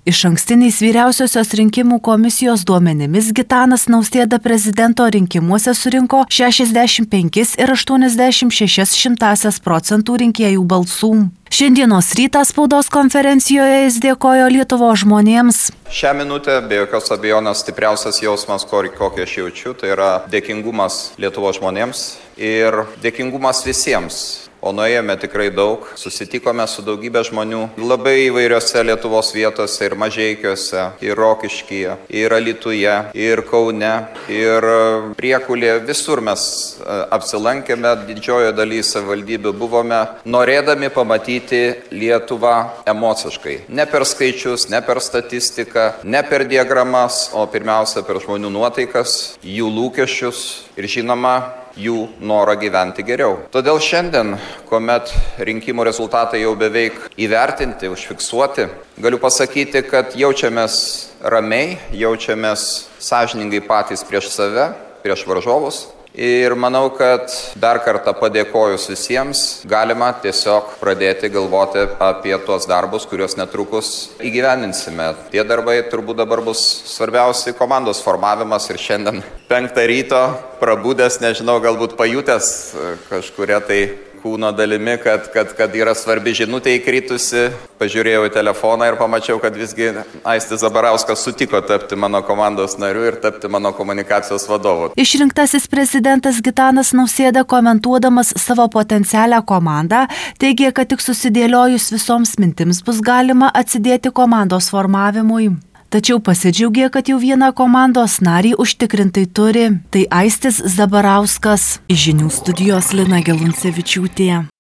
Išankstiniais vyriausiosios rinkimų komisijos duomenimis Gitanas Nausėda prezidento rinkimuose surinko 65,86% rinkėjų balsų. Šiandienos rytą spaudos konferencijoje jis dėkojo Lietuvos žmonėms. Šią minutę be jokios abejonės stipriausias jausmas, kokį aš jaučiu, tai yra dėkingumas Lietuvos žmonėms ir dėkingumas visiems. O nuėjome tikrai daug, susitikome su daugybė žmonių labai įvairiose Lietuvos vietose ir Mažeikiuose, ir Rokiškyje, ir Alytuje, ir Kaune, ir Priekulėje. Visur mes apsilankėme, didžiojoje dalyje savivaldybių buvome, norėdami pamatyti Lietuvą emociškai. Ne per skaičius, ne per statistiką, ne per diagramas, o pirmiausia per žmonių nuotaikas, jų lūkesčius ir žinoma, jų norą gyventi geriau. Todėl šiandien, kuomet rinkimų rezultatai jau beveik įvertinti, užfiksuoti, galiu pasakyti, kad jaučiamės ramiai, jaučiamės sąžiningai patys prieš save, prieš varžovus. Ir manau, kad dar kartą padėkojus visiems, galima tiesiog pradėti galvoti apie tuos darbus, kuriuos netrukus įgyvendinsime. Tie darbai turbūt dabar bus svarbiausi komandos formavimas ir šiandien 5 ryto prabudęs, nežinau, galbūt pajutęs kažkuria tai kūno dalimi, kad yra svarbi žinutė įkritusi. Pažiūrėjau į telefoną ir pamačiau, kad visgi Aistis Zabarauskas sutiko tapti mano komandos nariu ir tapti mano komunikacijos vadovu. Išrinktasis prezidentas Gitanas Nausėda, komentuodamas savo potencialią komandą, teigė, kad tik susidėliojus visoms mintims bus galima atsidėti komandos formavimui. Tačiau pasidžiaugė, kad jau vieną komandos narį užtikrintai turi. Tai Aistis Zabarauskas. Iš žinių studijos Lina Geluncevičiūtė.